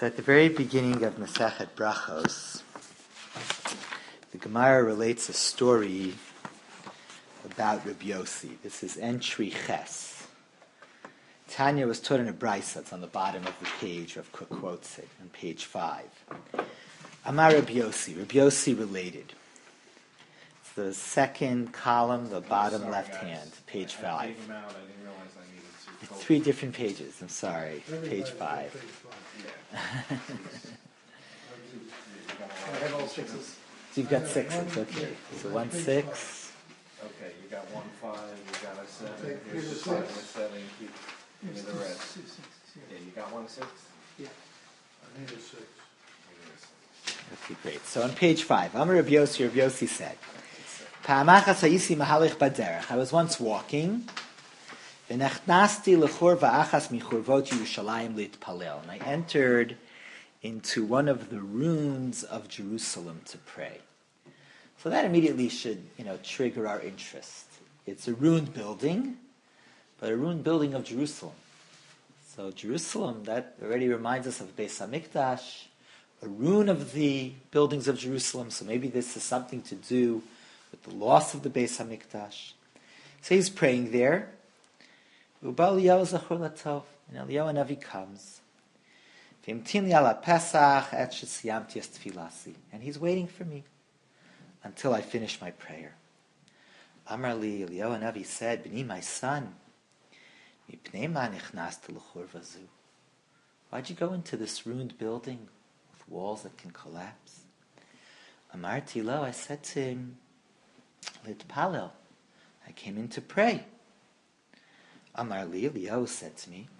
So at the very beginning of Masechet Brachos, the Gemara relates a story about Rabbi Yossi. This is entry Ches. Tanya was taught in a brisa. It's on the bottom of the page. Rav Kook quotes it on page 5. Amar Rabbi Yossi. Rabbi Yossi related. It's the second column, the bottom left hand, page 5. It's 3 different pages. I'm sorry. Page 5. I have all 6s. So you've got 6s, okay. So 1 6. Okay, you got 1 5, you got a 7, here's a 5 and a 7, keep give me the rest. Yeah, you got 1 6? Yeah. I need a 6. Okay, great. So on page 5, Amar Rabbi Yossi said, Pa'amachas ha'isi mahalich baderech. I was once walking, v'nechnasti lechurva achas michurvot Yerushalayim litpalel. And I entered into one of the ruins of Jerusalem to pray. So that immediately should, trigger our interest. It's a ruined building, but a ruined building of Jerusalem. So Jerusalem, that already reminds us of Beis HaMikdash, a ruin of the buildings of Jerusalem. So maybe this is something to do with the loss of the Beis HaMikdash. So he's praying there. And Eliyahu Navi comes. And he's waiting for me until I finish my prayer. Amar li, Eliyahu Navi said, B'ni, my son, why'd you go into this ruined building with walls that can collapse? Amarti lo, I said to him, Litpalel, I came in to pray. Amar li, Eliyahu said to me,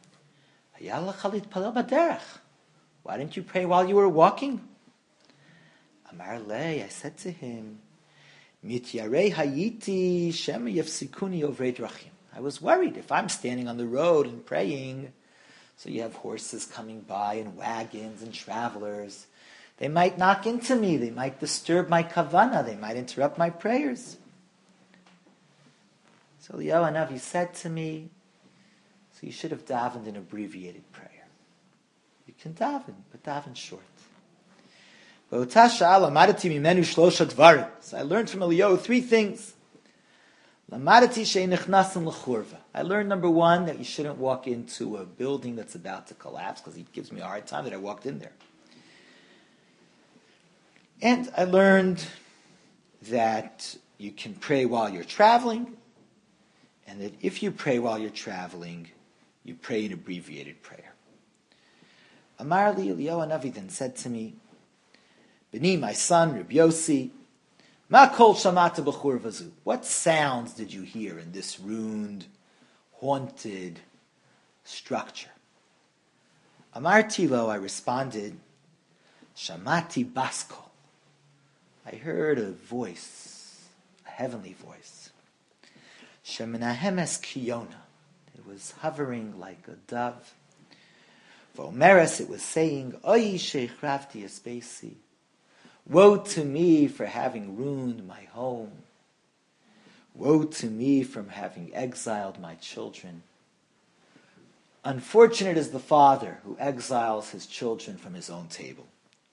why didn't you pray while you were walking? Amar le, I said to him, Mityarei hayiti shema yafsikuni ovrei drachim. I was worried if I'm standing on the road and praying, so you have horses coming by and wagons and travelers. They might knock into me. They might disturb my kavana. They might interrupt my prayers. So Eliyahu Hanavi said to me, so you should have davened an abbreviated prayer. You can daven, but daven short. So I learned from Eliyahu 3 things. I learned, number 1, that you shouldn't walk into a building that's about to collapse, because he gives me a hard time that I walked in there. And I learned that you can pray while you're traveling, and that if you pray while you're traveling, you pray an abbreviated prayer. Amar li, Eliyahu Hanavi then said to me, B'ni, my son, Rabbi Yossi, ma kol shamata b'chur vazu. What sounds did you hear in this ruined, haunted structure? Amarti lo, I responded, Shamati baskol. I heard a voice, a heavenly voice. Shemenahemes kiyona. It was hovering like a dove. V'omeres, it was saying, Oy sheichrafti espesi. Woe to me for having ruined my home. Woe to me from having exiled my children. Unfortunate is the father who exiles his children from his own table.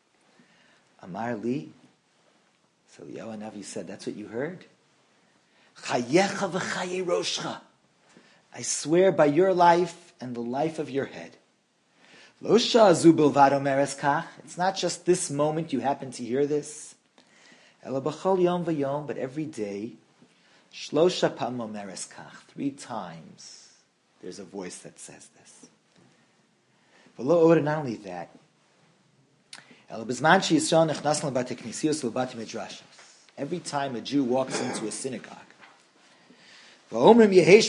Amar li. So Eliyahu Hanavi said, that's what you heard? Chayecha v'chaye roshcha. I swear by your life and the life of your head. Lo sha'azu bilvad omeres kach. It's not just this moment you happen to hear this. Ela b'chol yom v'yom, but every day. Shlosha pam omeres kach. 3 times there's a voice that says this. V'lo od, not only that. Ela b'zman she'yisrael nechnas l'bate knisiyos l'bate midrashos. Every time a Jew walks into a synagogue, and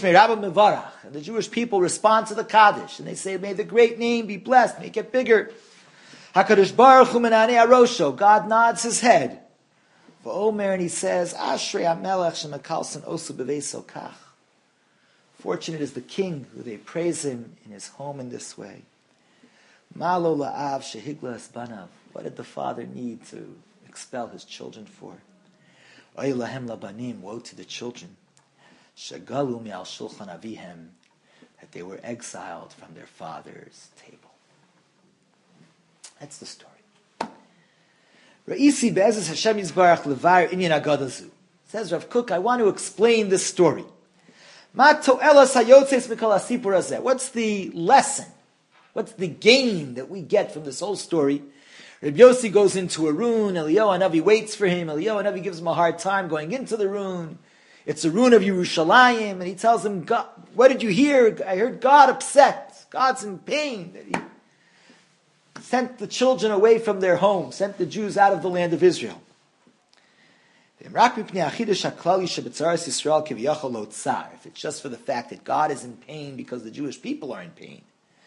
the Jewish people respond to the Kaddish, and they say, may the great name be blessed, make it bigger. HaKadosh Baruch Hu menanei arosho. God nods his head. And he says, Ashrei HaMelech shemekalson osu b'veiso kach. Fortunate is the king who they praise him in his home in this way. Malo la'av shehigla es banav. What did the father need to expel his children for? Oy lahem labanim. Woe to the children. Shagalu mi'al shulchan avihem, that they were exiled from their father's table. That's the story. Ra'isi be'ezes Hashem Yisbarach levar inyan agadazu. Says Rav Kook, I want to explain this story. What's the lesson? What's the gain that we get from this whole story? Reb Yossi goes into a rune, Eliyahu Hanavi waits for him, Eliyahu Hanavi gives him a hard time going into the rune. It's a rune of Yerushalayim, and he tells him, God, what did you hear? I heard God upset. God's in pain. That he sent the children away from their home, sent the Jews out of the land of Israel. If it's just for the fact that God is in pain because the Jewish people are in pain.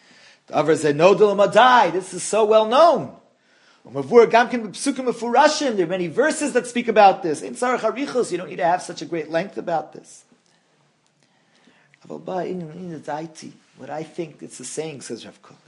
This is so well known. There are many verses that speak about this. You don't need to have such a great length about this. What I think it's the saying, says Rav Kook.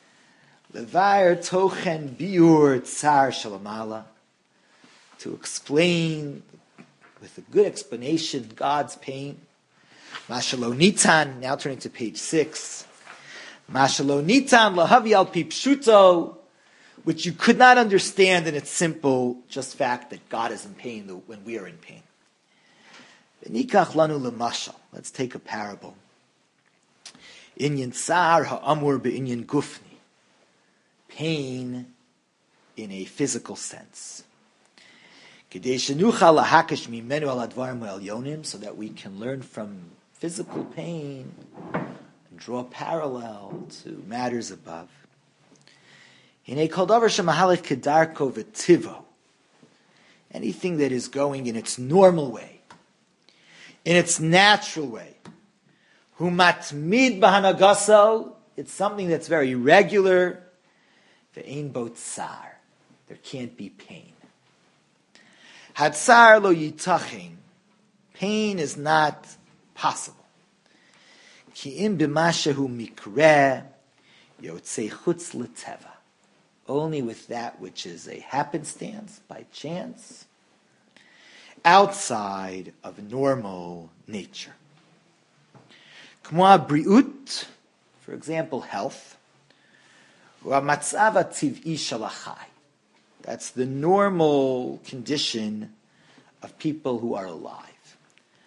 To explain, with a good explanation, God's pain. Mashalo Nitan, now turning to page 6. Mashalo Nitan lahavi al pi pshuto, which you could not understand in its simple just fact that God is in pain when we are in pain. V'nikach lanu lemashal. Let's take a parable. Inyan tsar ha'amur be'inyan gufni. Pain in a physical sense. So that we can learn from physical pain and draw a parallel to matters above. Anything that is going in its normal way, in its natural way. It's something that's very regular. There can't be pain. Hatsar lo yitachin. Pain is not possible. Ki im b'mashahu mikreh yotzei chutz l'teva. Only with that which is a happenstance, by chance, outside of normal nature. K'mo briut, for example, health. Hu ha'matzav hativ'i shel hachai. That's the normal condition of people who are alive.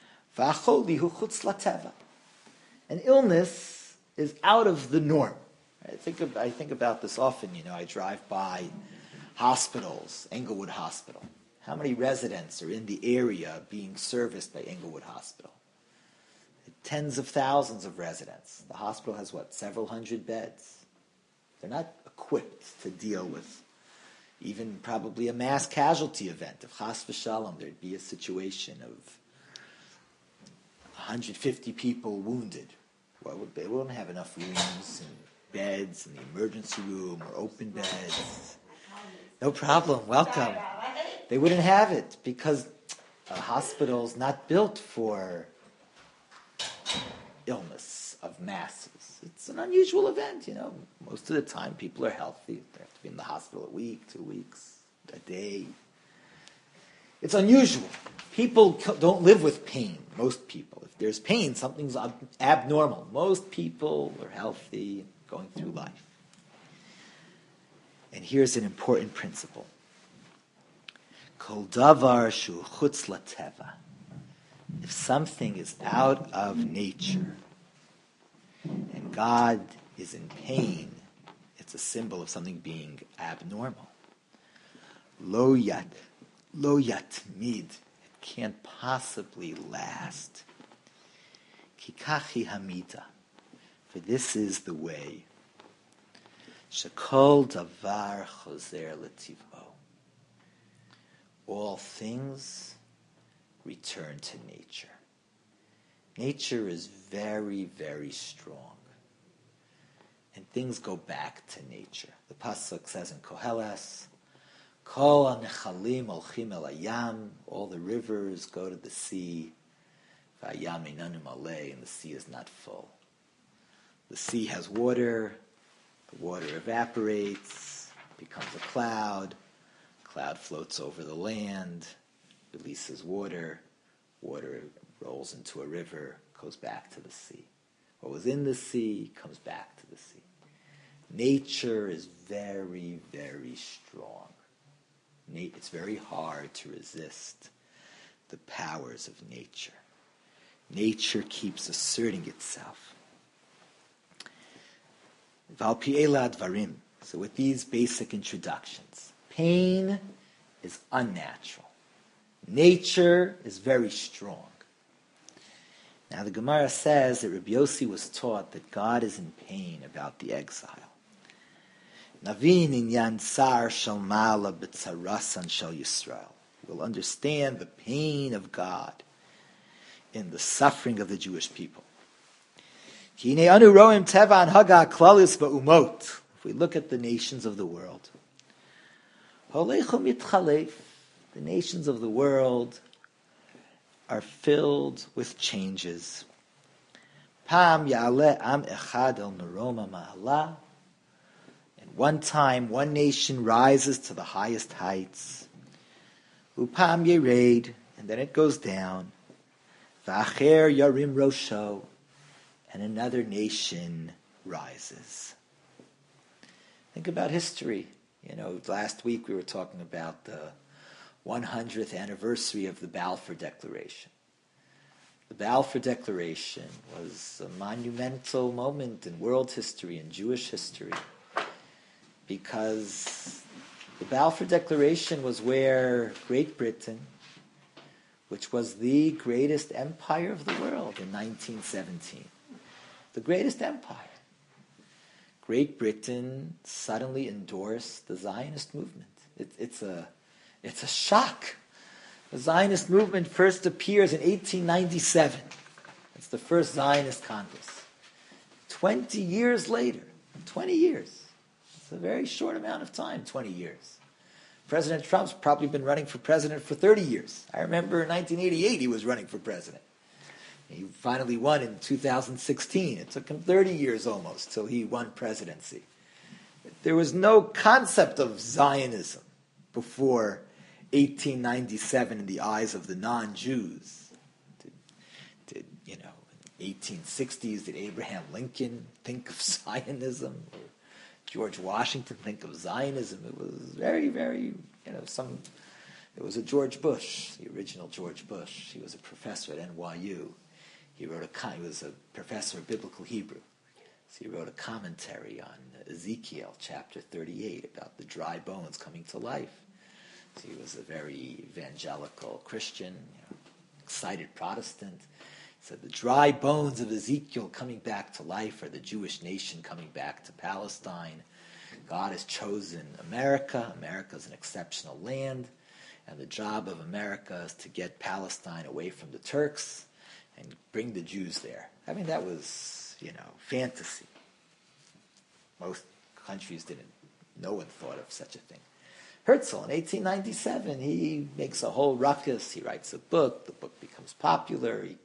An illness is out of the norm. I think about this often. I drive by hospitals, Englewood Hospital. How many residents are in the area being serviced by Englewood Hospital? Tens of thousands of residents. The hospital has, several hundred beds. They're not equipped to deal with even probably a mass casualty event. If chas v'shalom, there'd be a situation of 150 people wounded. They wouldn't have enough rooms and beds in the emergency room or open beds. No problem, welcome. They wouldn't have it because a hospital's not built for illness of masses. It's an unusual event, Most of the time, people are healthy. They have to be in the hospital a week, 2 weeks, a day. It's unusual. People don't live with pain, most people. If there's pain, something's abnormal. Most people are healthy, going through life. And here's an important principle. Kol davar shu chutz lateva. If something is out of nature, and God is in pain, it's a symbol of something being abnormal. Lo yatmid. It can't possibly last. Kikachi hamida. For this is the way. Shekol davar choser letivbo. All things return to nature. Nature is very, very strong. And things go back to nature. The Pasuk says in Koheles, Kol ha-nechalim olchim el hayam, all the rivers go to the sea, v'hayam einanu maleh, and the sea is not full. The sea has water, the water evaporates, becomes a cloud floats over the land, releases water rolls into a river, goes back to the sea. What was in the sea comes back to the sea. Nature is very, very strong. It's very hard to resist the powers of nature. Nature keeps asserting itself. Valpi'ela Dvarim. So with these basic introductions, pain is unnatural. Nature is very strong. Now the Gemara says that Rabbi Yossi was taught that God is in pain about the exile. Navin inyan tsar shel ma'ala b'tzarasan shel Yisrael. We'll understand the pain of God in the suffering of the Jewish people. Ki hinei anu roim teva anhaga klalis ba'umot. If we look at the nations of the world, holechu mitchalef, the nations of the world are filled with changes. Pam ya'aleh am echad el meroma ma'ala. And one time, one nation rises to the highest heights. Upam yered, and then it goes down. V'acher yarim rosho, and another nation rises. Think about history. Last week we were talking about the 100th anniversary of the Balfour Declaration. The Balfour Declaration was a monumental moment in world history and Jewish history because the Balfour Declaration was where Great Britain, which was the greatest empire of the world in 1917, the greatest empire, Great Britain suddenly endorsed the Zionist movement. It's a shock. The Zionist movement first appears in 1897. It's the first Zionist Congress. 20 years later, 20 years. It's a very short amount of time, 20 years. President Trump's probably been running for president for 30 years. I remember in 1988 he was running for president. He finally won in 2016. It took him 30 years almost till he won presidency. There was no concept of Zionism before 1897 in the eyes of the non-Jews. Did 1860s, did Abraham Lincoln think of Zionism? Or George Washington think of Zionism? It was very, very, it was a George Bush, the original George Bush. He was a professor at NYU. He was a professor of biblical Hebrew. So he wrote a commentary on Ezekiel chapter 38 about the dry bones coming to life. So he was a very evangelical Christian, excited Protestant. So the dry bones of Ezekiel coming back to life are the Jewish nation coming back to Palestine. God has chosen America. America is an exceptional land. And the job of America is to get Palestine away from the Turks and bring the Jews there. I mean, that was, fantasy. Most countries didn't. No one thought of such a thing. Herzl, in 1897, he makes a whole ruckus. He writes a book. The book becomes popular. He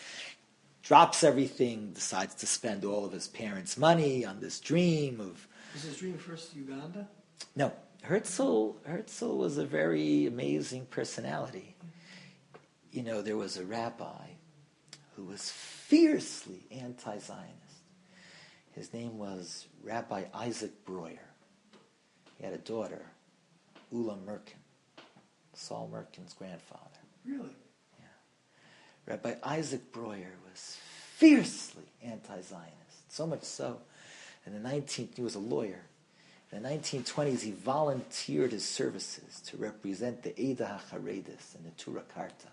drops everything, decides to spend all of his parents' money on this dream of... Was his dream first Uganda? No. Herzl was a very amazing personality. There was a rabbi who was fiercely anti-Zionist. His name was Rabbi Isaac Breuer. He had a daughter, Ulla Merkin, Saul Merkin's grandfather. Really? Yeah. Rabbi Isaac Breuer was fiercely anti-Zionist, so much so. He was a lawyer. In the 1920s, he volunteered his services to represent the Eda HaCharedis and the Tura Karta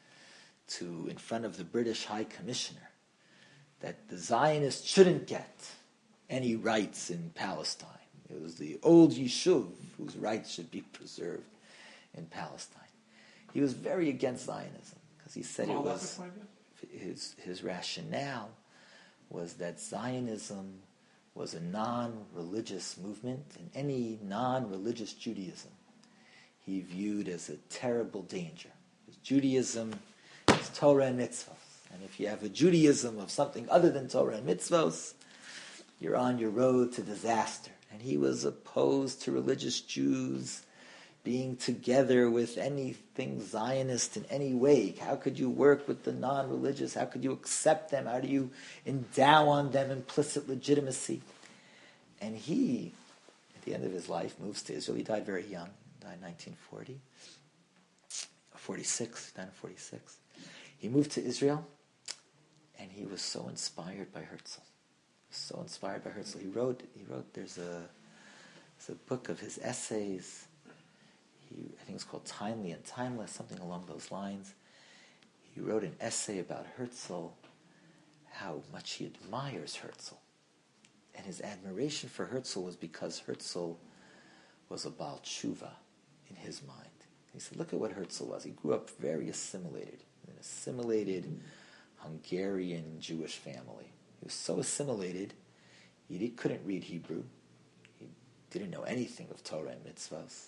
in front of the British High Commissioner that the Zionists shouldn't get any rights in Palestine. It was the old Yishuv whose rights should be preserved in Palestine. He was very against Zionism because he said it was his rationale was that Zionism was a non-religious movement, and any non-religious Judaism he viewed as a terrible danger. Because Judaism is Torah and mitzvos. And if you have a Judaism of something other than Torah and mitzvos, you're on your road to disaster. And he was opposed to religious Jews being together with anything Zionist in any way. How could you work with the non-religious? How could you accept them? How do you endow on them implicit legitimacy? And he, at the end of his life, moves to Israel. He died very young. He died in 1940. 46, 1946. He moved to Israel, and he was so inspired by Herzl. So inspired by Herzl. He wrote. There's a book of his essays. I think it's called Timely and Timeless, something along those lines. He wrote an essay about Herzl, how much he admires Herzl. And his admiration for Herzl was because Herzl was a Baal Tshuva in his mind. He said, look at what Herzl was. He grew up very assimilated, in an assimilated Hungarian Jewish family. He was so assimilated, he couldn't read Hebrew. He didn't know anything of Torah and mitzvahs.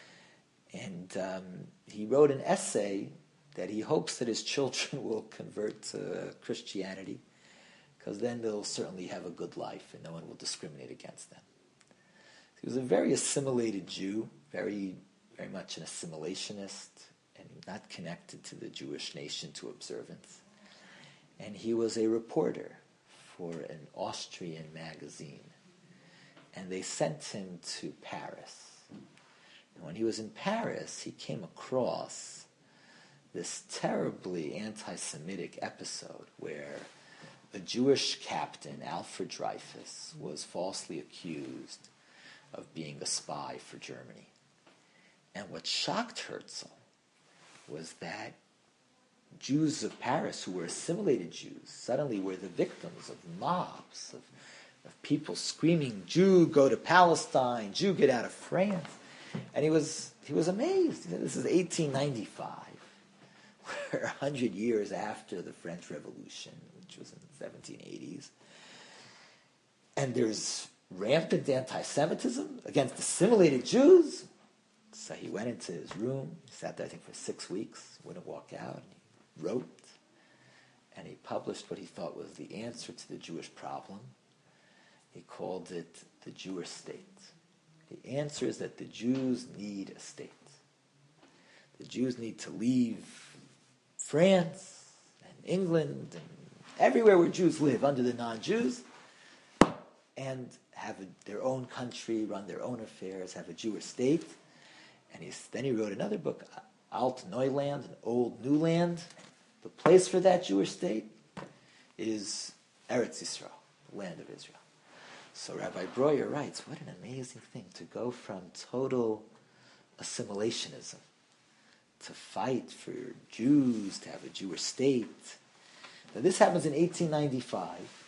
And he wrote an essay that he hopes that his children will convert to Christianity, because then they'll certainly have a good life and no one will discriminate against them. He was a very assimilated Jew, very, very much an assimilationist, and not connected to the Jewish nation, to observance. And he was a reporter for an Austrian magazine. And they sent him to Paris. And when he was in Paris, he came across this terribly anti-Semitic episode where a Jewish captain, Alfred Dreyfus, was falsely accused of being a spy for Germany. And what shocked Herzl was that Jews of Paris, who were assimilated Jews, suddenly were the victims of mobs, of people screaming, Jew, go to Palestine, Jew, get out of France. And he was amazed. He said, this is 1895, we're 100 years after the French Revolution, which was in the 1780s. And there's rampant anti-Semitism against assimilated Jews. So he went into his room, he sat there, I think, for 6 weeks, wouldn't walk out, and he wrote, and he published what he thought was the answer to the Jewish problem. He called it the Jewish state. The answer is that the Jews need a state. The Jews need to leave France and England and everywhere where Jews live under the non-Jews and have their own country, run their own affairs, have a Jewish state. And then he wrote another book, Alt Neuland, an Old New Land. The place for that Jewish state is Eretz Yisrael, the land of Israel. So Rabbi Breuer writes, what an amazing thing to go from total assimilationism to fight for Jews, to have a Jewish state. Now this happens in 1895.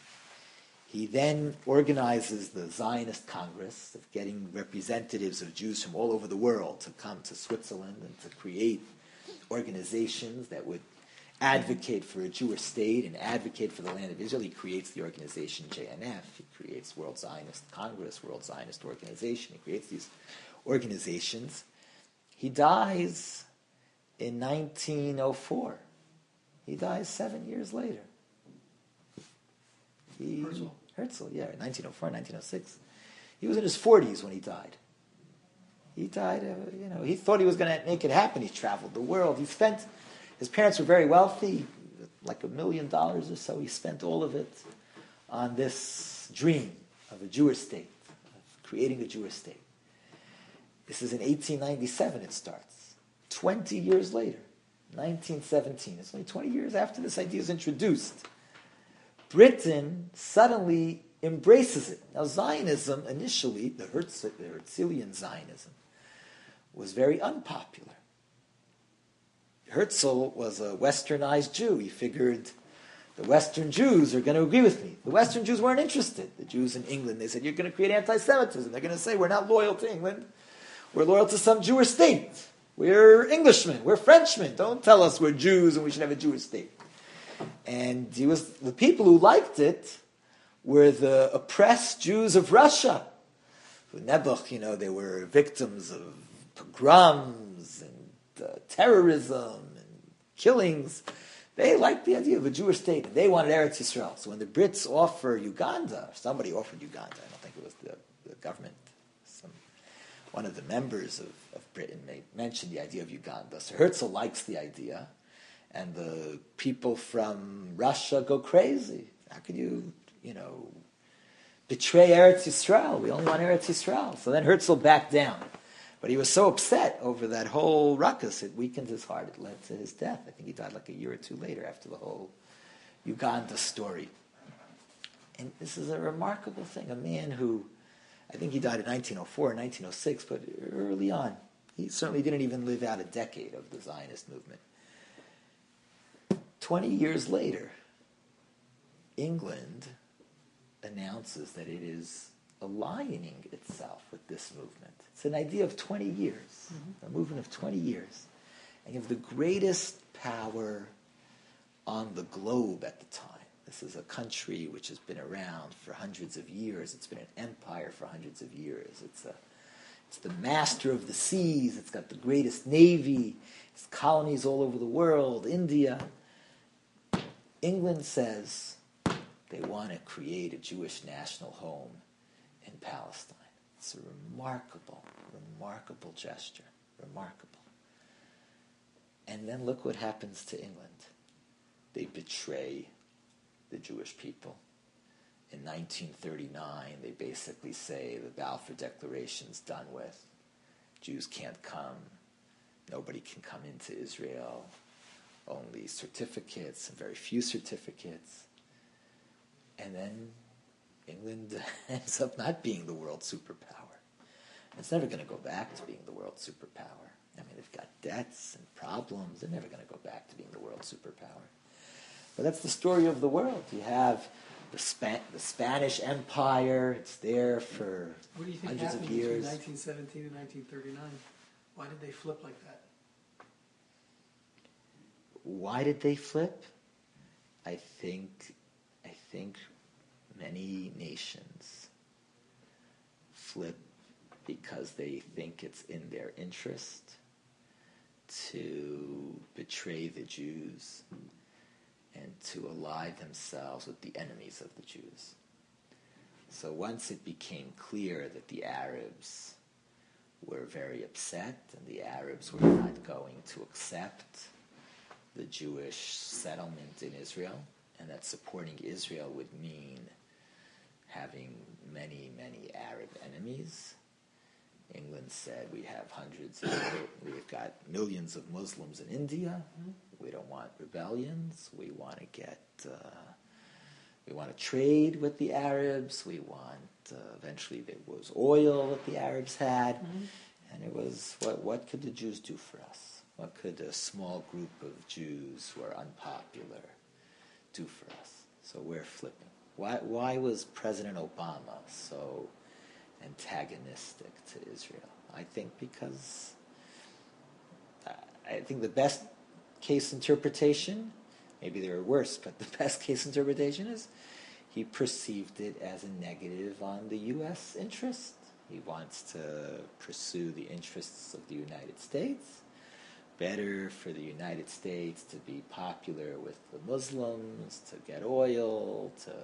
He then organizes the Zionist Congress of getting representatives of Jews from all over the world to come to Switzerland and to create organizations that would advocate for a Jewish state and advocate for the land of Israel. He creates the organization JNF. He creates World Zionist Congress, World Zionist Organization. He creates these organizations. He dies in 1904. He dies 7 years later. Herzl, yeah, 1904, 1906. He was in his 40s when he died. He died, he thought he was going to make it happen. He traveled the world. His parents were very wealthy, like $1 million or so. He spent all of it on this dream of a Jewish state, of creating a Jewish state. This is in 1897 it starts. 20 years later, 1917, it's only 20 years after this idea is introduced, Britain suddenly embraces it. Now Zionism, initially, the Herzlian Zionism, was very unpopular. Herzl was a westernized Jew. He figured the Western Jews are going to agree with me. The Western Jews weren't interested. The Jews in England, they said, you're going to create anti-Semitism. They're going to say, we're not loyal to England. We're loyal to some Jewish state. We're Englishmen. We're Frenchmen. Don't tell us we're Jews and we should have a Jewish state. And the people who liked it were the oppressed Jews of Russia. Nebuch, they were victims of pogroms and terrorism and killings. They liked the idea of a Jewish state, and they wanted Eretz Yisrael. So when the Brits offer Uganda, or somebody offered Uganda, I don't think it was the government, one of the members of Britain mentioned the idea of Uganda. So Herzl likes the idea, and the people from Russia go crazy. How could you, betray Eretz Yisrael. We only want Eretz Yisrael. So then Herzl backed down. But he was so upset over that whole ruckus, it weakened his heart. It led to his death. I think he died like a year or two later after the whole Uganda story. And this is a remarkable thing. A man who, I think he died in 1904 or 1906, but early on. He certainly didn't even live out a decade of the Zionist movement. 20 years later, England announces that it is aligning itself with this movement. It's an idea of 20 years, a movement of 20 years. And you have the greatest power on the globe at the time. This is a country which has been around for hundreds of years. It's been an empire for hundreds of years. It's the master of the seas. It's got the greatest navy. It's colonies all over the world, India. England says they want to create a Jewish national home in Palestine. It's a remarkable, remarkable gesture. Remarkable. And then look what happens to England. They betray the Jewish people. In 1939, they basically say the Balfour Declaration's done with. Jews can't come. Nobody can come into Israel. Only certificates, and very few certificates. And then England ends up not being the world superpower. It's never going to go back to being the world superpower. I mean, they've got debts and problems. They're never going to go back to being the world superpower. But that's the story of the world. You have the Spanish Empire. It's there for What do you think hundreds of happened years. between 1917 and 1939? Why did they flip like that? Why did they flip? I think many nations flip because they think it's in their interest to betray the Jews and to ally themselves with the enemies of the Jews. So once it became clear that the Arabs were very upset and the Arabs were not going to accept the Jewish settlement in Israel, and that supporting Israel would mean having many, many Arab enemies, England said we've got millions of Muslims in India. We don't want rebellions. We want to trade with the Arabs. We want, eventually there was oil that the Arabs had. And it was, what could the Jews do for us? What could a small group of Jews who are unpopular do for us? So we're flipping. Why was President Obama so antagonistic to Israel? I think because I think the best case interpretation, maybe there are worse, but the best case interpretation is he perceived it as a negative on the U.S. interest. He wants to pursue the interests of the United States. Better for the United States to be popular with the Muslims, to get oil, to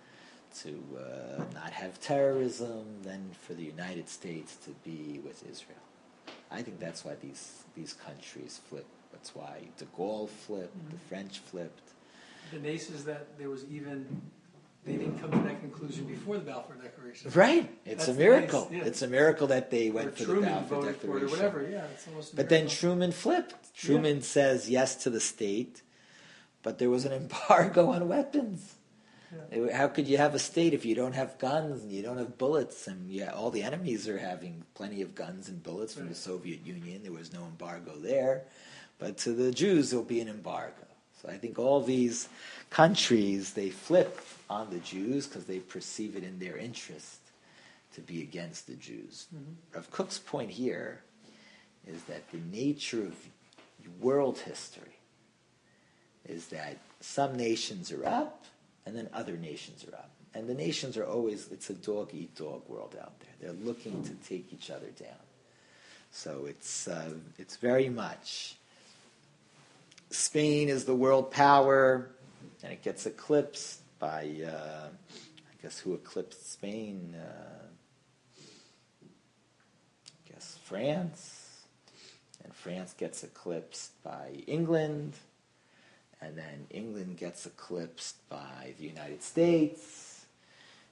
not have terrorism, than for the United States to be with Israel. I think that's why these countries flip. That's why de Gaulle flipped, the French flipped. The nace is that there was they didn't come to that conclusion before the Balfour Declaration. Right. It's a miracle. Nice, yeah. It's a miracle that they went Or for Truman the Balfour voted Declaration. for it or whatever, yeah. It's almost But then Truman flipped. Truman says yes to the state, but there was an embargo on weapons. Yeah. How could you have a state if you don't have guns and you don't have bullets? And all the enemies are having plenty of guns and bullets from the Soviet Union. There was no embargo there. But to the Jews, there'll be an embargo. So I think all these countries, they flip on the Jews because they perceive it in their interest to be against the Jews. Rav Kook's point here is that the nature of world history is that some nations are up and then other nations are up. And the nations are always, it's a dog-eat-dog world out there. They're looking to take each other down. So it's very much, Spain is the world power, and it gets eclipsed by, I guess who eclipsed Spain? I guess France. And France gets eclipsed by England. And then England gets eclipsed by the United States.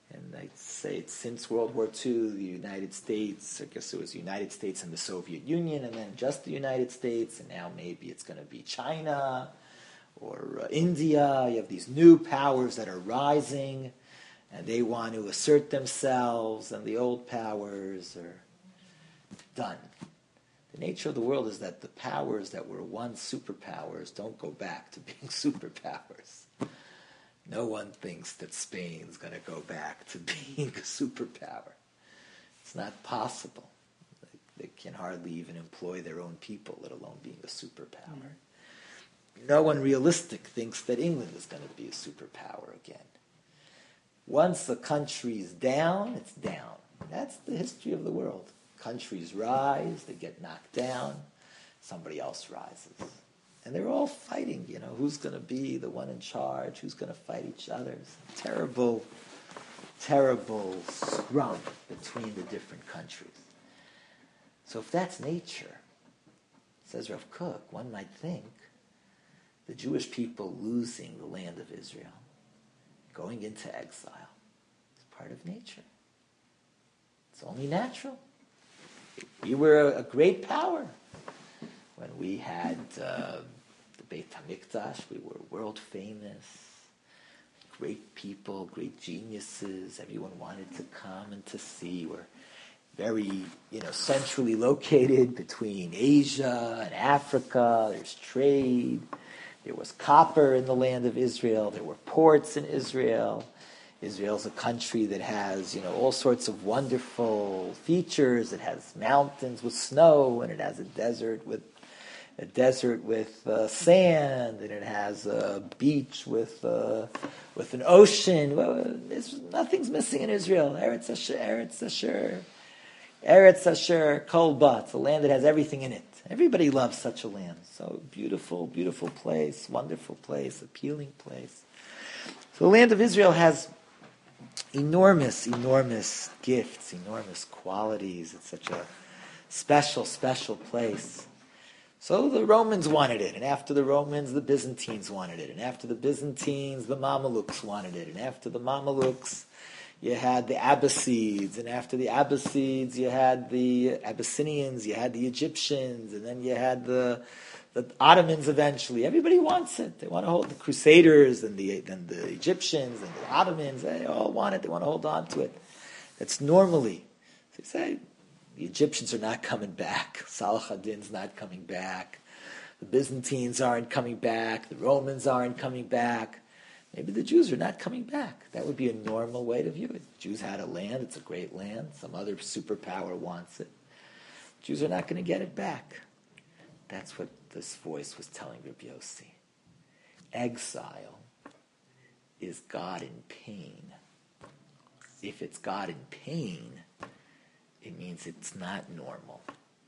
And I'd say since World War II, the United States, I guess it was the United States and the Soviet Union, and then just the United States, and now maybe it's going to be China or India. You have these new powers that are rising, and they want to assert themselves, and the old powers are done. The nature of the world is that the powers that were once superpowers don't go back to being superpowers. No one thinks that Spain's going to go back to being a superpower. It's not possible. They can hardly even employ their own people, let alone being a superpower. Mm-hmm. No one realistic thinks that England is going to be a superpower again. Once a country is down, it's down. That's the history of the world. Countries rise, they get knocked down, somebody else rises. And they're all fighting, who's going to be the one in charge, who's going to fight each other. It's a terrible, terrible scrum between the different countries. So if that's nature, says Rav Kook, one might think the Jewish people losing the land of Israel, going into exile, is part of nature. It's only natural. We were a great power. When we had the Beit HaMikdash, we were world famous. Great people, great geniuses. Everyone wanted to come and to see. We're very, centrally located between Asia and Africa. There's trade. There was copper in the land of Israel. There were ports in Israel. Israel's a country that has, all sorts of wonderful features. It has mountains with snow, and it has a desert with sand, and it has a beach with an ocean. Well, nothing's missing in Israel. Eretz Asher Kol Bat. It's a land that has everything in it. Everybody loves such a land. So beautiful, beautiful place, wonderful place, appealing place. So the land of Israel has enormous, enormous gifts, enormous qualities. It's such a special, special place. So the Romans wanted it, and after the Romans, the Byzantines wanted it, and after the Byzantines, the Mamelukes wanted it, and after the Mamelukes, you had the Abbasids, and after the Abbasids, you had the Abyssinians, you had the Egyptians, and then you had the Ottomans eventually. Everybody wants it. They want to hold the Crusaders and the Egyptians and the Ottomans. They all want it. They want to hold on to it. That's normally. So you say, the Egyptians are not coming back. Salah ad-Din's not coming back. The Byzantines aren't coming back. The Romans aren't coming back. Maybe the Jews are not coming back. That would be a normal way to view it. Jews had a land. It's a great land. Some other superpower wants it. Jews are not going to get it back. That's what this voice was telling Rabbi Yossi. Exile is God in pain. If it's God in pain, it means it's not normal.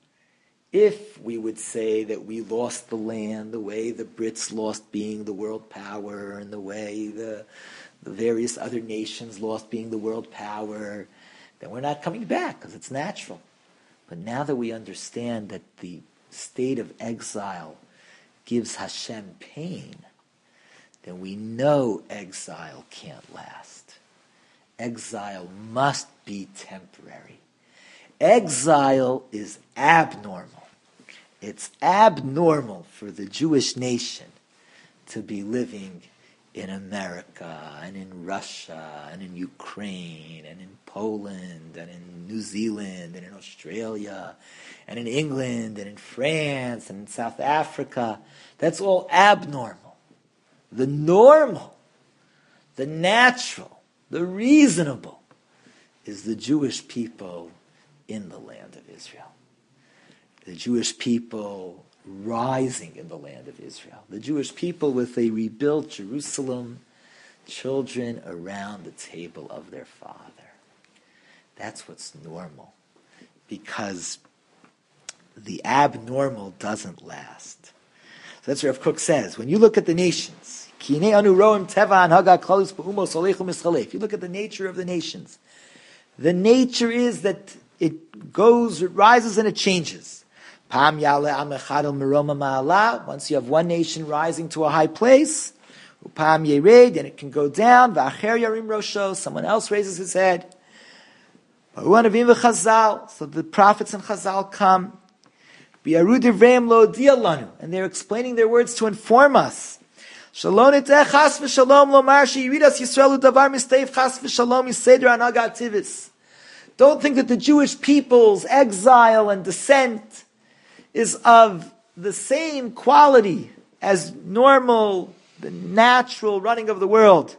If we would say that we lost the land the way the Brits lost being the world power, and the way the various other nations lost being the world power, then we're not coming back because it's natural. But now that we understand that the state of exile gives Hashem pain, then we know exile can't last. Exile must be temporary. Exile is abnormal. It's abnormal for the Jewish nation to be living in America and in Russia and in Ukraine and in Poland and in New Zealand and in Australia and in England and in France and in South Africa. That's all abnormal. The normal, the natural, the reasonable is the Jewish people in the land of Israel. The Jewish people rising in the land of Israel. The Jewish people with a rebuilt Jerusalem, children around the table of their father. That's what's normal. Because the abnormal doesn't last. So that's what Rav Kook says. When you look at the nations, if you look at the nature of the nations, the nature is that it goes, it rises and it changes. Once you have one nation rising to a high place, Upam yered, and it can go down. V'acher yarim rosho, someone else raises his head. So the prophets and Chazal come. And they're explaining their words to inform us. Don't think that the Jewish people's exile and descent is of the same quality as normal, the natural running of the world.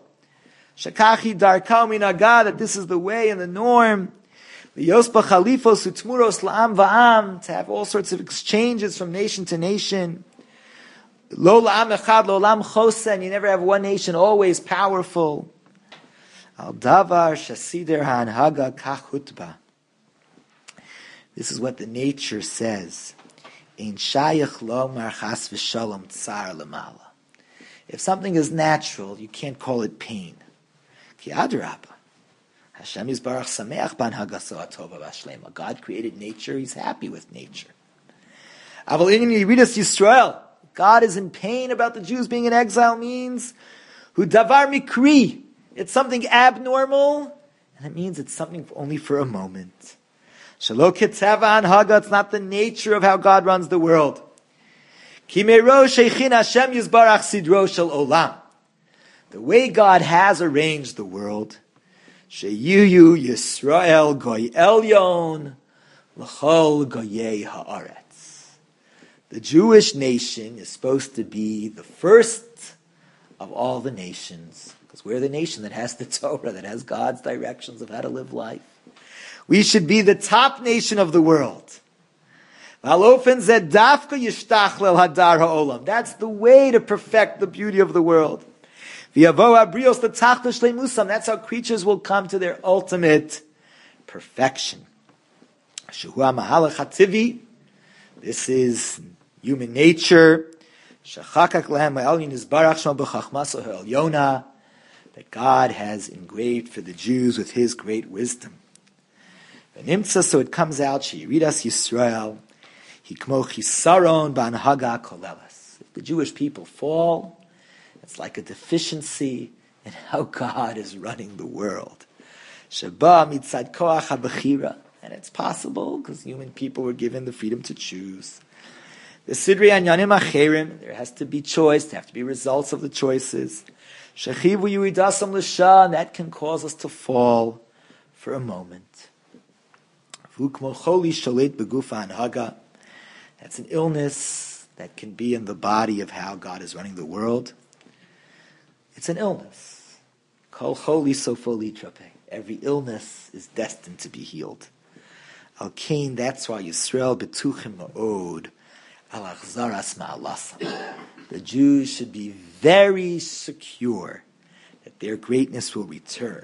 That this is the way and the norm. To have all sorts of exchanges from nation to nation. And you never have one nation always powerful. This is what the nature says. If something is natural, you can't call it pain. God created nature, He's happy with nature. God is in pain about the Jews being in exile means it's something abnormal, and it means it's something only for a moment. It's not the nature of how God runs the world. The way God has arranged the world, Sheyu Yisrael Goy Elyon L'chol Goyei Haaretz. The Jewish nation is supposed to be the first of all the nations, because we're the nation that has the Torah, that has God's directions of how to live life. We should be the top nation of the world. That's the way to perfect the beauty of the world. That's how creatures will come to their ultimate perfection. This is human nature. That God has engraved for the Jews with His great wisdom. So it comes out, Sheyiridas Yisrael, Hikmo Chisaron B'anhaga Kolelas. If the Jewish people fall, it's like a deficiency in how God is running the world. Sheba mitzad koach habechira, and it's possible because human people were given the freedom to choose. The sidrei anyanim acherim, there has to be choice, there have to be results of the choices. Shechivu yuridasam l'sha, and that can cause us to fall for a moment. V'ukmo choli shalet begufa anhaga, that's an illness that can be in the body of how God is running the world. It's an illness. Kol choli sofo litrape. Every illness is destined to be healed. Al kain, that's why Yisrael betuchim ma'od al achzaras ma'alasam. The Jews should be very secure that their greatness will return.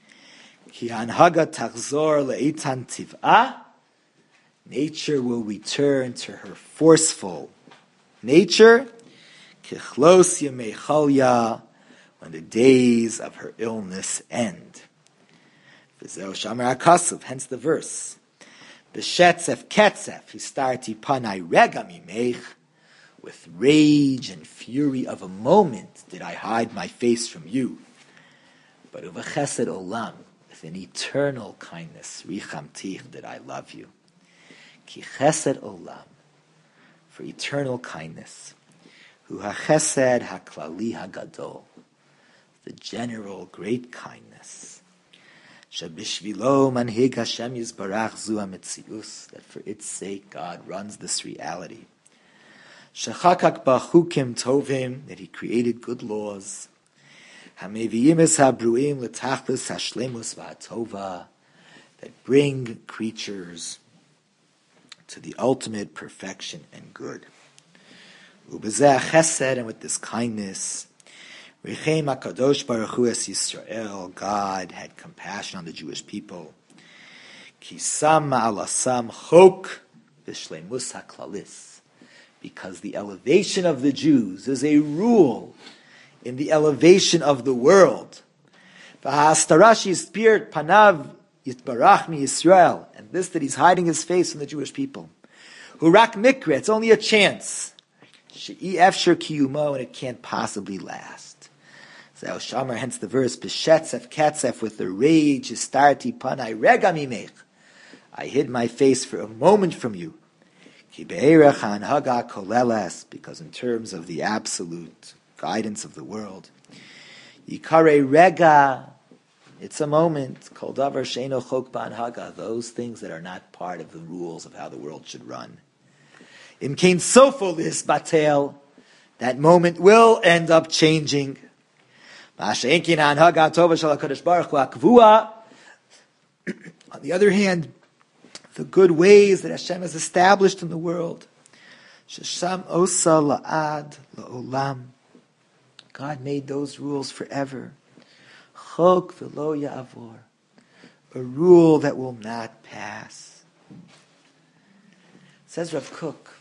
Ki anhaga tachzor le'itan tiv'ah. Nature will return to her forceful nature. Kichlos yemei chalya, when the days of her illness end. Hence the verse. B'shetzef ketzef histarti panai rega mimech. With rage and fury of a moment did I hide my face from you. But uv'chesed olam, with an eternal kindness, richamtich, did I love you. Ki chesed olam, for eternal kindness. Hu hachesed haklali hagadol, the general great kindness. Shabishvilo manhig Hashem yizbarach zu hametzius, that for its sake God runs this reality. Shechakak bachukim tovim, that He created good laws. Hameviyim es habruim letachlis hashlemus v'hatova, that bring creatures to the ultimate perfection and good. Ubezeh chesed, and with this kindness, Rechem HaKadosh Baruch Hu es Yisrael, God had compassion on the Jewish people. Kisam ma'alasam chok v'shleimus haklalis, because the elevation of the Jews is a rule in the elevation of the world. V'ha'astarashi spirit panav yitbarach mi Yisrael, and this that He's hiding His face from the Jewish people. Hurak mikra, it's only a chance. She'i efsher kiyumo, and it can't possibly last. Zeh Shamar, hence the verse, B'shetzef ketzef, with the rage, Istarti panai rega mimech. I hid my face for a moment from you. Ki be'erech hanhaga koleles, because in terms of the absolute guidance of the world, Yikare rega, it's a moment, kol davar sheino chok b'anhaga, those things that are not part of the rules of how the world should run. Im kein sofo lis batel, that moment will end up changing. On the other hand, the good ways that Hashem has established in the world, Shesham osa la'ad la'olam, God made those rules forever. Chok v'lo ya'avor, a rule that will not pass. Says Rav Kook,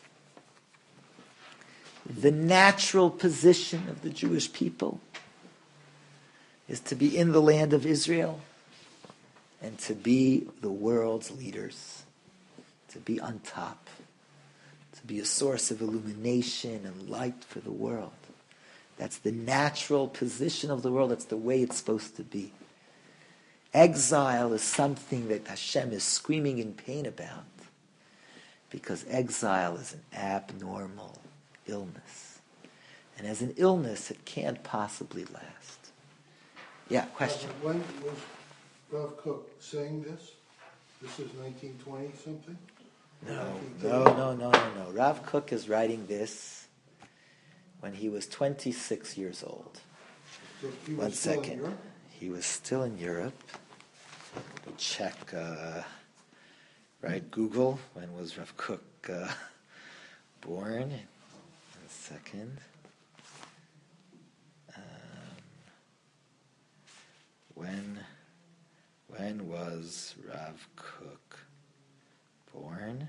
the natural position of the Jewish people is to be in the land of Israel and to be the world's leaders, to be on top, to be a source of illumination and light for the world. That's the natural position of the world. That's the way it's supposed to be. Exile is something that Hashem is screaming in pain about, because exile is an abnormal illness. And as an illness, it can't possibly last. Yeah, question. When was Rav Kook saying this? This is 1920 something? No. Rav Kook is writing this when he was 26 years old. So he was One still in second. Europe? He was still in Europe. Let me check, Google. When was Rav Kook born? 1 second. When was Rav Kook born?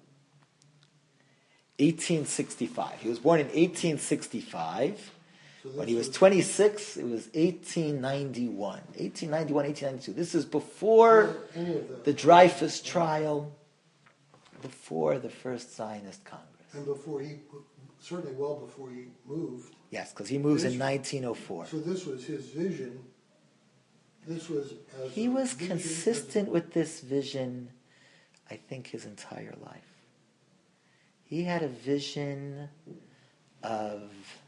1865. He was born in 1865. So When he was 26, it was 1891. 1892. This is before any of the Dreyfus trial, before the first Zionist Congress. And before certainly well before he moved. Yes, because he moves in 1904. So this was his vision. This was as He a was vision consistent with this vision, I think, his entire life. He had a vision of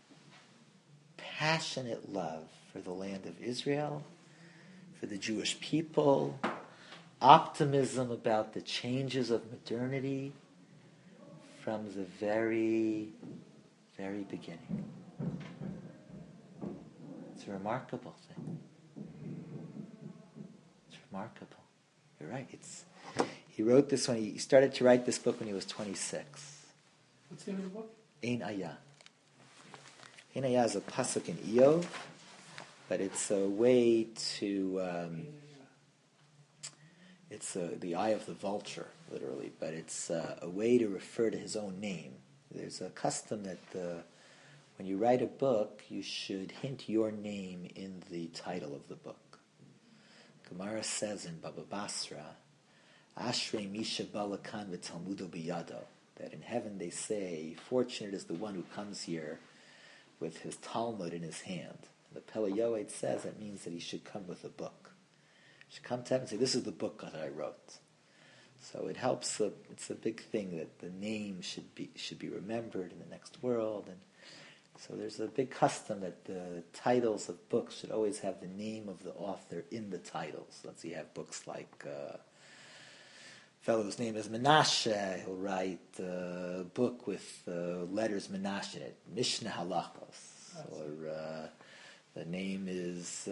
passionate love for the land of Israel, for the Jewish people, optimism about the changes of modernity from the very, very beginning. It's a remarkable thing. It's remarkable. You're right. He wrote this he started to write this book when he was 26. What's the name of the book? Ein Ayah. Ein Ayah is a pasuk in Eov, but it's a way to, it's the eye of the vulture, literally, but it's a way to refer to his own name. There's a custom that when you write a book, you should hint your name in the title of the book. Gemara says in Baba Basra, Ashrei Misha Balakan v'Talmudo biyado, that in heaven they say, fortunate is the one who comes here with his Talmud in his hand. And the Pele Yoed says that means that he should come with a book. He should come to heaven and say, this is the book that I wrote. So it helps, it's a big thing that the name should be remembered in the next world. And so there's a big custom that the titles of books should always have the name of the author in the titles. Let's see, you have books like fellow's name is Menashe. He'll write a book with letters Menashe in it, Mishnah Halachos. Or the name is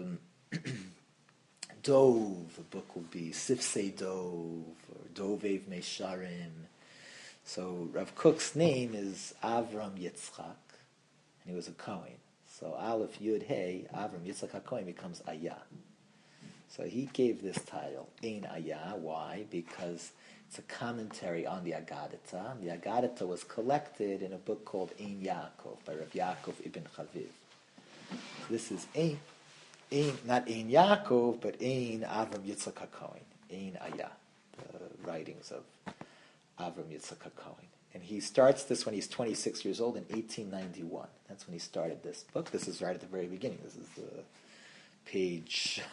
Dov. The book will be Sifsei Dov or Dovev Mesharim. So Rav Kook's name is Avram Yitzchak, and he was a Kohen. So Aleph Yud Hey, Avram Yitzchak HaKohen becomes Ayah. So he gave this title, Ein Ayah. Why? Because it's a commentary on the Agadata. The Agadata was collected in a book called Ein Yaakov by Rav Yaakov ibn Chaviv. So this is Ein, not Ein Yaakov, but Ein Avram Yitzchak HaKohen, Ein Ayah, the writings of Avram Yitzchak HaKohen. And he starts this when he's 26 years old in 1891. That's when he started this book. This is right at the very beginning. This is page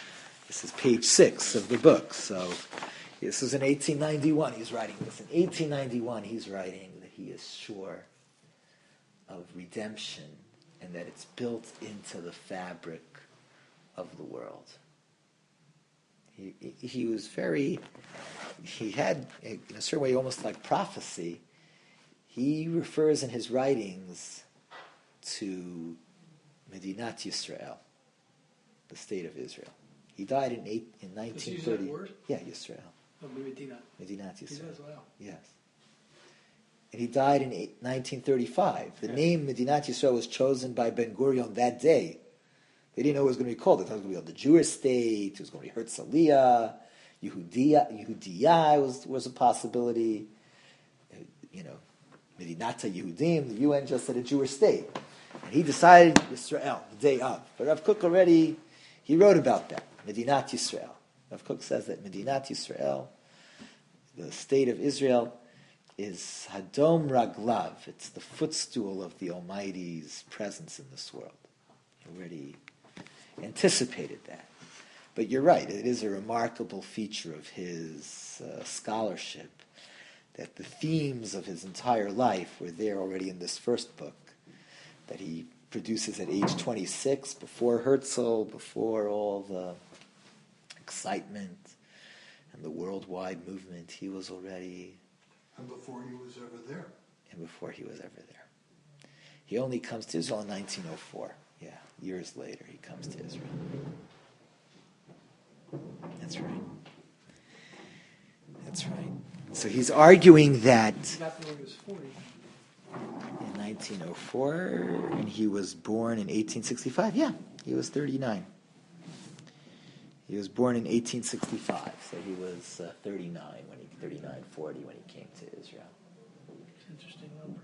6 of the book. So this is in 1891. He's writing this. In 1891, he's writing that he is sure of redemption and that it's built into the fabric of the world. He was very, he had, in a certain way, almost like prophecy. He refers in his writings to Medinat Yisrael, the state of Israel. He died in 1930. Does he use that word? Yeah, Yisrael. Oh, Medina. Medinat He Yisrael. does, wow. Yes. And he died in 1935. The name Medinat Yisrael was chosen by Ben Gurion that day. They didn't know what it was going to be called. They thought it was going to be called the Jewish state. It was going to be Herzliya. Yehudiya was a possibility. Medinata Yehudim. The UN just said a Jewish state. And he decided Israel, the day of. But Rav Kook already, he wrote about that. Medinat Yisrael. Rav Kook says that Medinat Yisrael, the state of Israel, is Hadom Raglav. It's the footstool of the Almighty's presence in this world. He already anticipated that. But you're right, it is a remarkable feature of his scholarship that the themes of his entire life were there already in this first book that he produces at age 26, before Herzl, before all the excitement and the worldwide movement. He was already... And before he was ever there. He only comes to Israel in 1904. Yeah, years later he comes to Israel. That's right. So he's arguing that He got there when he was 40. in 1904, and he was born in 1865. Yeah, he was 39. He was born in 1865, so he was 39, 40 when he came to Israel. It's an interesting number.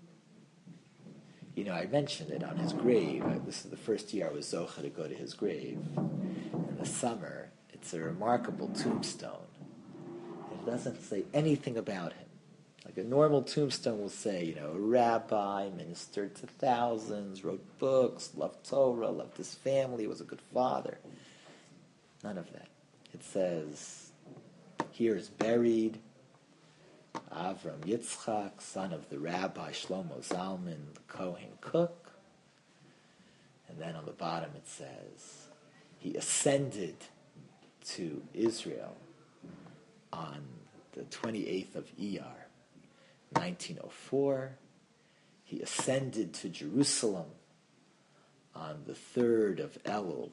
I mentioned it on his grave. This is the first year I was zocha to go to his grave. In the summer, it's a remarkable tombstone. It doesn't say anything about him. Like a normal tombstone will say, a rabbi, ministered to thousands, wrote books, loved Torah, loved his family, was a good father. None of that. It says, here is buried Avram Yitzchak, son of the Rabbi Shlomo Zalman, the Kohen cook. And then on the bottom it says, he ascended to Israel on the 28th of Iyar, 1904. He ascended to Jerusalem on the 3rd of Elul,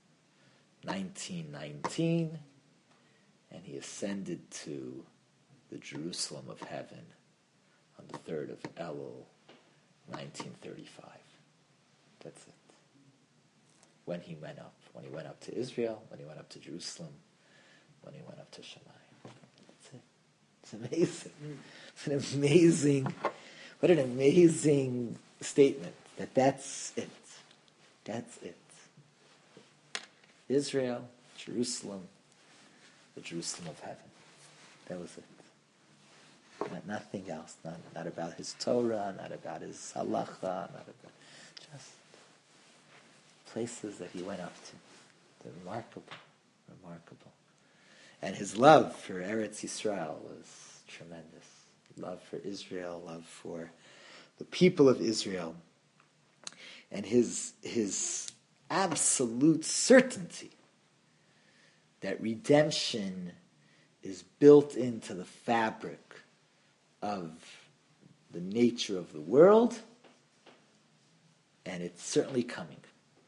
1919. And he ascended to the Jerusalem of heaven on the 3rd of Elul, 1935. That's it. When he went up to Israel, when he went up to Jerusalem, when he went up to Shammai. That's it. It's amazing. It's an amazing, what an amazing statement that's it. That's it. Israel, Jerusalem, the Jerusalem of heaven. That was it. Nothing else. Not about his Torah, not about his halacha, not about just places that he went up to. They're remarkable. And his love for Eretz Yisrael was tremendous. Love for Israel, love for the people of Israel, and his absolute certainty that redemption is built into the fabric of the nature of the world, and it's certainly coming.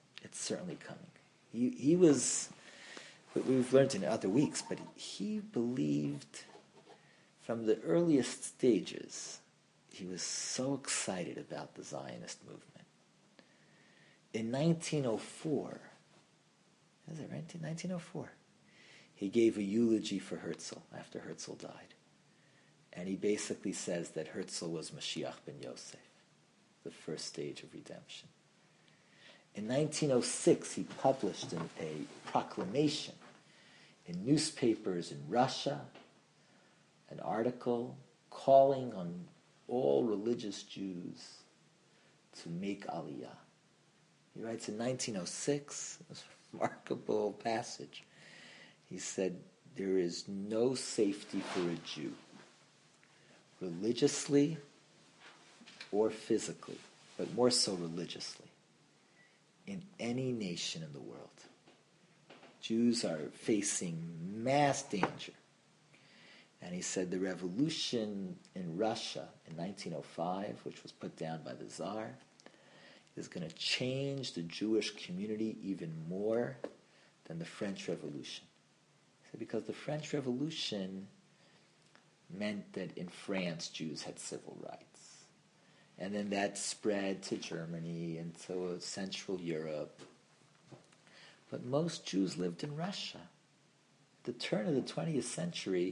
He was, what we've learned in other weeks, but he believed from the earliest stages. He was so excited about the Zionist movement. In 1904, is it right? In 1904, he gave a eulogy for Herzl after Herzl died. And he basically says that Herzl was Mashiach ben Yosef, the first stage of redemption. In 1906, he published a proclamation in newspapers in Russia, an article calling on all religious Jews to make Aliyah. He writes in 1906, this remarkable passage. He said, there is no safety for a Jew, religiously or physically, but more so religiously, in any nation in the world. Jews are facing mass danger. And he said the revolution in Russia in 1905, which was put down by the Tsar, is going to change the Jewish community even more than the French Revolution. He said because the French Revolution meant that in France Jews had civil rights. And then that spread to Germany and to Central Europe. But most Jews lived in Russia. At the turn of the 20th century,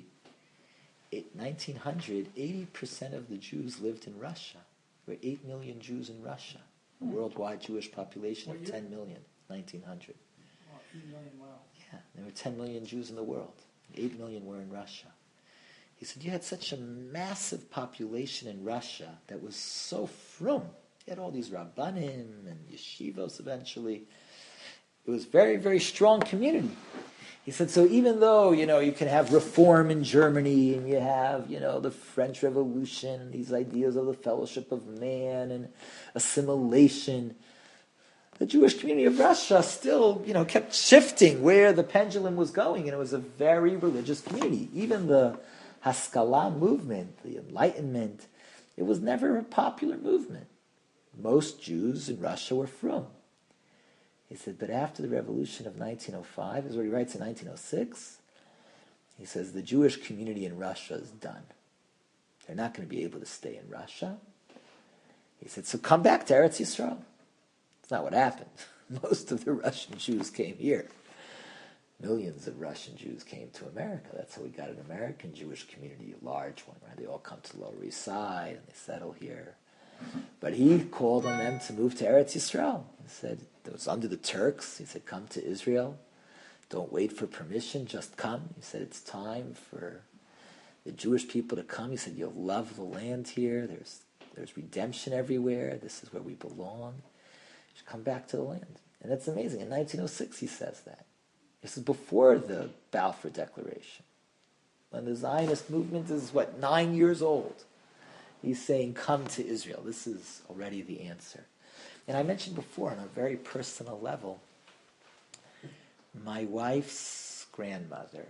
1900, 80% of the Jews lived in Russia. There were 8 million Jews in Russia. A worldwide Jewish population of 10 million, 1900. Wow, 8 million, wow. Yeah, there were 10 million Jews in the world. 8 million were in Russia. He said, you had such a massive population in Russia that was so frum. You had all these rabbanim and yeshivos eventually. It was a very, very strong community. He said, so even though, you can have reform in Germany and you have, the French Revolution and these ideas of the fellowship of man and assimilation, the Jewish community of Russia still, kept shifting where the pendulum was going, and it was a very religious community. Even the Haskalah movement, the Enlightenment, it was never a popular movement. Most Jews in Russia were frum. He said, but after the revolution of 1905, this is what he writes in 1906, he says, the Jewish community in Russia is done. They're not going to be able to stay in Russia. He said, so come back to Eretz Yisrael. It's not what happened. Most of the Russian Jews came here. Millions of Russian Jews came to America. That's how we got an American Jewish community, a large one, right? They all come to the Lower East Side and they settle here. But he called on them to move to Eretz Yisrael. He said, it was under the Turks. He said, come to Israel. Don't wait for permission, just come. He said, it's time for the Jewish people to come. He said, you'll love the land here. There's redemption everywhere. This is where we belong. You should come back to the land. And that's amazing. In 1906, he says that. This is before the Balfour Declaration. When the Zionist movement is, 9 years old. He's saying, come to Israel. This is already the answer. And I mentioned before, on a very personal level, my wife's grandmother,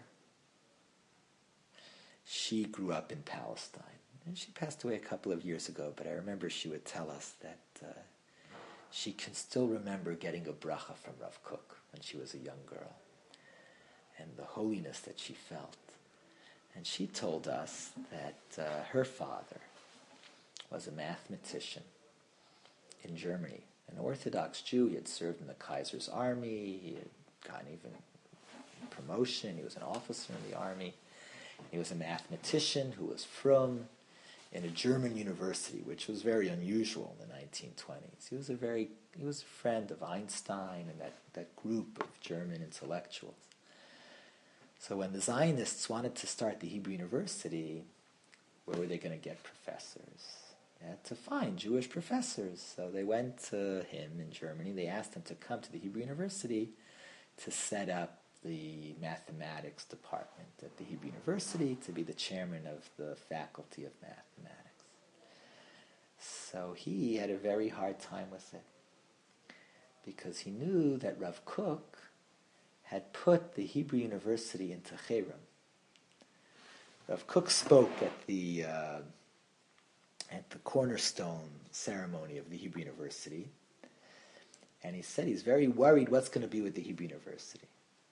she grew up in Palestine. And she passed away a couple of years ago, but I remember she would tell us that she can still remember getting a bracha from Rav Kook when she was a young girl, and the holiness that she felt. And she told us that her father was a mathematician in Germany, an Orthodox Jew. He had served in the Kaiser's army. He had gotten even promotion. He was an officer in the army. He was a mathematician who was frum in a German university, which was very unusual in the 1920s. He was a friend of Einstein and that group of German intellectuals. So when the Zionists wanted to start the Hebrew University, where were they going to get professors? They had to find Jewish professors. So they went to him in Germany. They asked him to come to the Hebrew University to set up the mathematics department at the Hebrew University, to be the chairman of the faculty of mathematics. So he had a very hard time with it, because he knew that Rav Kook had put the Hebrew University into Cherem. Rav Kook spoke at the cornerstone ceremony of the Hebrew University, and he said he's very worried what's going to be with the Hebrew University.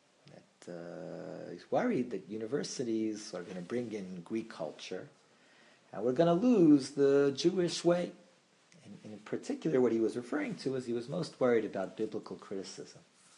He's worried that universities are going to bring in Greek culture, and we're going to lose the Jewish way. And in particular, what he was referring to is he was most worried about biblical criticism.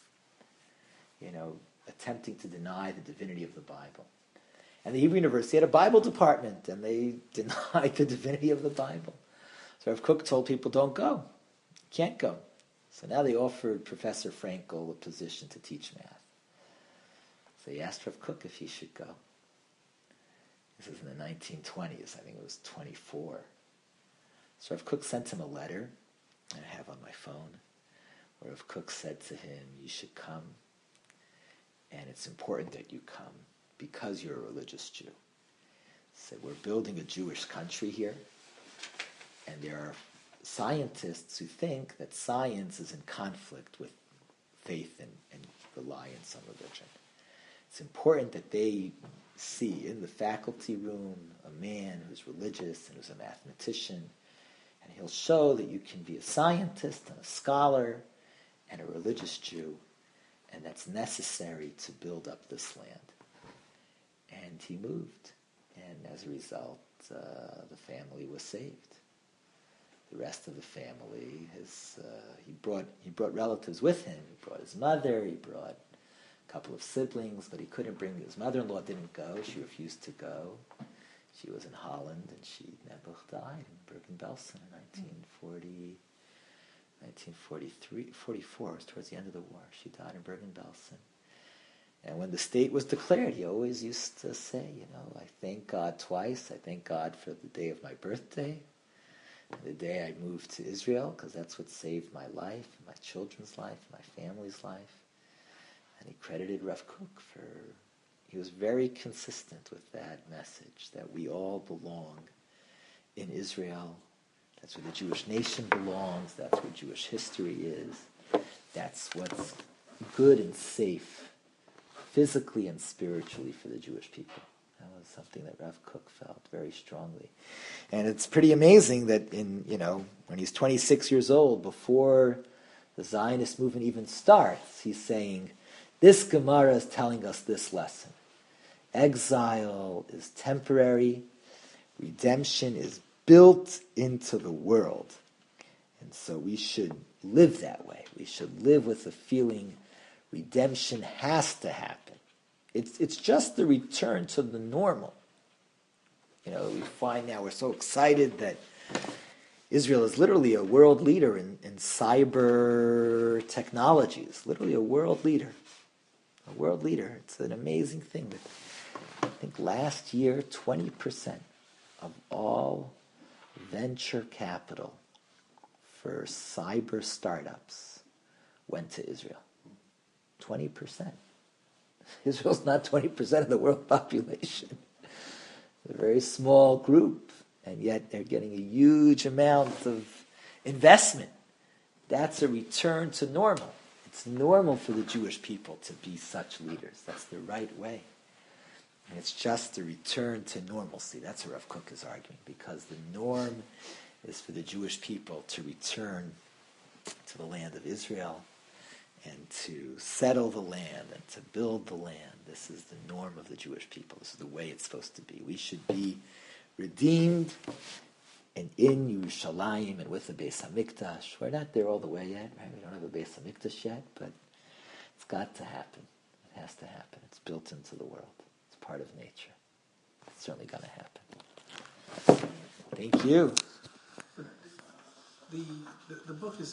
Attempting to deny the divinity of the Bible. And the Hebrew University had a Bible department, and they denied the divinity of the Bible. So Rav Kook told people, don't go. You can't go. So now they offered Professor Frankel a position to teach math. So he asked Rav Kook if he should go. This is in the 1920s. I think it was 24. So Rav Kook sent him a letter and I have on my phone, where Rav Kook said to him, you should come, and it's important that you come because you're a religious Jew. So we're building a Jewish country here, and there are scientists who think that science is in conflict with faith and reliance on religion. It's important that they see in the faculty room a man who's religious and who's a mathematician, and he'll show that you can be a scientist and a scholar and a religious Jew, and that's necessary to build up this land. And he moved, and as a result, the family was saved. The rest of the family, he brought relatives with him. He brought his mother, he brought a couple of siblings, but he couldn't bring, his mother-in-law didn't go, she refused to go. She was in Holland, and Nebuch died in Bergen-Belsen in 44, it was towards the end of the war. She died in Bergen-Belsen. And when the state was declared, he always used to say, I thank God twice. I thank God for the day of my birthday, and the day I moved to Israel, because that's what saved my life, my children's life, my family's life. And he credited Rav Kook he was very consistent with that message, that we all belong in Israel. That's where the Jewish nation belongs. That's where Jewish history is. That's what's good and safe, physically and spiritually, for the Jewish people. That was something that Rav Kook felt very strongly. And it's pretty amazing that when he's 26 years old, before the Zionist movement even starts, he's saying, this Gemara is telling us this lesson. Exile is temporary. Redemption is built into the world. And so we should live that way. We should live with the feeling redemption has to happen. It's just the return to the normal. We find now we're so excited that Israel is literally a world leader in cyber technologies. Literally a world leader. A world leader. It's an amazing thing. I think last year, 20% of all venture capital for cyber startups went to Israel. 20%. Israel's not 20% of the world population. It's a very small group, and yet they're getting a huge amount of investment. That's a return to normal. It's normal for the Jewish people to be such leaders. That's the right way. And it's just a return to normalcy. That's what Rav Kook is arguing, because the norm is for the Jewish people to return to the land of Israel and to settle the land and to build the land. This is the norm of the Jewish people. This is the way it's supposed to be. We should be redeemed and in Yerushalayim and with the Beis HaMikdash. We're not there all the way yet, right? We don't have a Beis HaMikdash yet, but it's got to happen. It has to happen. It's built into the world. It's part of nature. It's certainly going to happen. Thank you. The book is